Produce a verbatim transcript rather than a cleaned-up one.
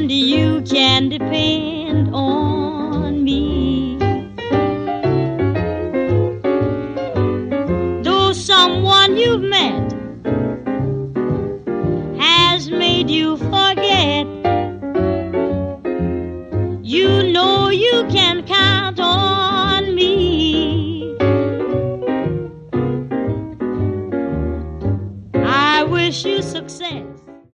and you can depend on me. Though someone you've met has made you forget, you know you can count on me. I wish you success.